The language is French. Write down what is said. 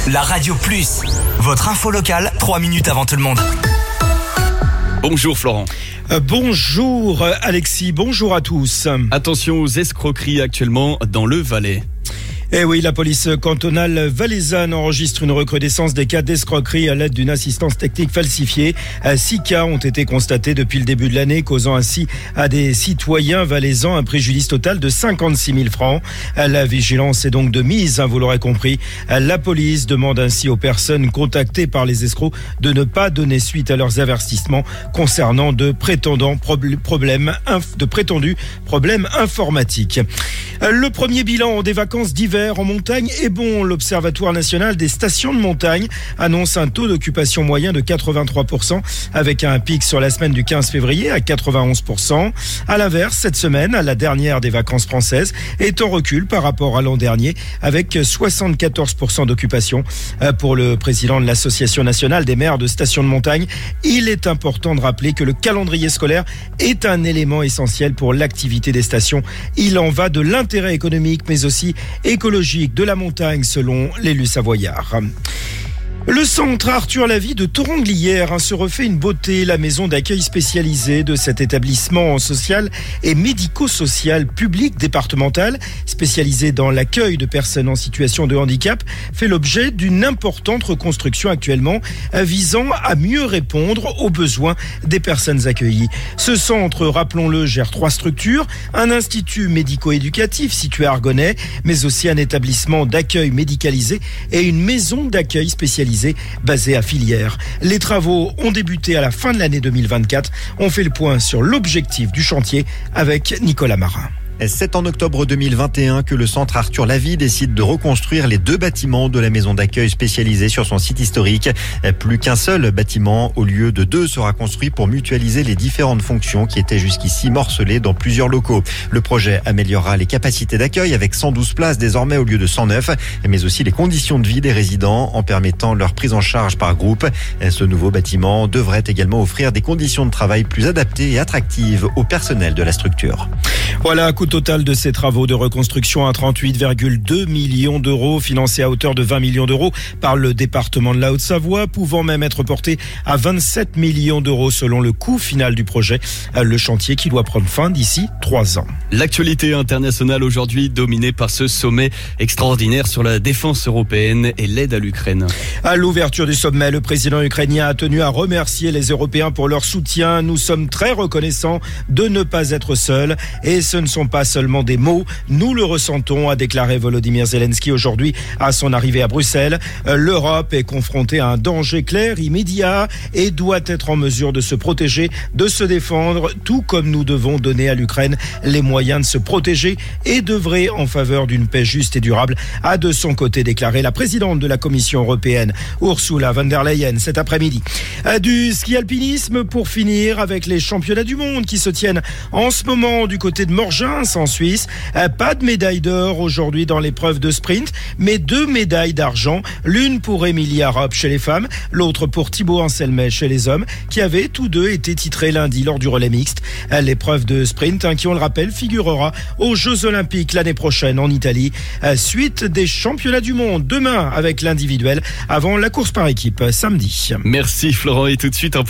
La Radio Plus, votre info locale, 3 minutes avant tout le monde. Bonjour Florent. Bonjour Alexis, bonjour à tous. Attention aux escroqueries actuellement dans le Valais. Eh oui, la police cantonale valaisanne enregistre une recrudescence des cas d'escroquerie à l'aide d'une assistance technique falsifiée. 6 cas ont été constatés depuis le début de l'année, causant ainsi à des citoyens valaisans un préjudice total de 56 000 francs. La vigilance est donc de mise, vous l'aurez compris. La police demande ainsi aux personnes contactées par les escrocs de ne pas donner suite à leurs avertissements concernant de prétendus problèmes informatiques. Le premier bilan des vacances d'hiver en montagne est bon. L'Observatoire national des stations de montagne annonce un taux d'occupation moyen de 83%, avec un pic sur la semaine du 15 février à 91%. À l'inverse, cette semaine, la dernière des vacances françaises, est en recul par rapport à l'an dernier, avec 74% d'occupation. Pour le président de l'Association nationale des maires de stations de montagne, il est important de rappeler que le calendrier scolaire est un élément essentiel pour l'activité des stations. Il en va de l'intérêt économique, mais aussi écologique de la montagne, selon l'élu savoyard. Le centre Arthur Lavie de Thoranglières se refait une beauté. La maison d'accueil spécialisée de cet établissement social et médico-social public départemental, spécialisé dans l'accueil de personnes en situation de handicap, fait l'objet d'une importante reconstruction actuellement, visant à mieux répondre aux besoins des personnes accueillies. Ce centre, rappelons-le, gère 3 structures, un institut médico-éducatif situé à Argonay, mais aussi un établissement d'accueil médicalisé et une maison d'accueil spécialisée basé à Filière. Les travaux ont débuté à la fin de l'année 2024. On fait le point sur l'objectif du chantier avec Nicolas Marin. C'est en octobre 2021 que le centre Arthur Lavie décide de reconstruire les 2 bâtiments de la maison d'accueil spécialisée sur son site historique. Plus qu'un seul bâtiment, au lieu de 2, sera construit pour mutualiser les différentes fonctions qui étaient jusqu'ici morcelées dans plusieurs locaux. Le projet améliorera les capacités d'accueil avec 112 places désormais au lieu de 109, mais aussi les conditions de vie des résidents en permettant leur prise en charge par groupe. Ce nouveau bâtiment devrait également offrir des conditions de travail plus adaptées et attractives au personnel de la structure. Voilà, coût total de ces travaux de reconstruction à 38,2 millions d'euros, financés à hauteur de 20 millions d'euros par le département de la Haute-Savoie, pouvant même être porté à 27 millions d'euros selon le coût final du projet. Le chantier qui doit prendre fin d'ici 3 ans. L'actualité internationale aujourd'hui dominée par ce sommet extraordinaire sur la défense européenne et l'aide à l'Ukraine. À l'ouverture du sommet, le président ukrainien a tenu à remercier les Européens pour leur soutien. Nous sommes très reconnaissants de ne pas être seuls et ce ne sont pas seulement des mots, nous le ressentons, a déclaré Volodymyr Zelensky aujourd'hui à son arrivée à Bruxelles. L'Europe est confrontée à un danger clair, immédiat, et doit être en mesure de se protéger, de se défendre, tout comme nous devons donner à l'Ukraine les moyens de se protéger et d'œuvrer en faveur d'une paix juste et durable, a de son côté déclaré la présidente de la Commission européenne, Ursula von der Leyen, cet après-midi. Du ski alpinisme pour finir avec les championnats du monde qui se tiennent en ce moment du côté de Morgins en Suisse. Pas de médaille d'or aujourd'hui dans l'épreuve de sprint, mais 2 médailles d'argent, l'une pour Emilia Ropp chez les femmes, l'autre pour Thibaut Anselmet chez les hommes, qui avaient tous 2 été titrés lundi lors du relais mixte. L'épreuve de sprint, qui on le rappelle, figurera aux Jeux Olympiques l'année prochaine en Italie. Suite des championnats du monde demain avec l'individuel, avant la course par équipe samedi. Merci Florent, et tout de suite un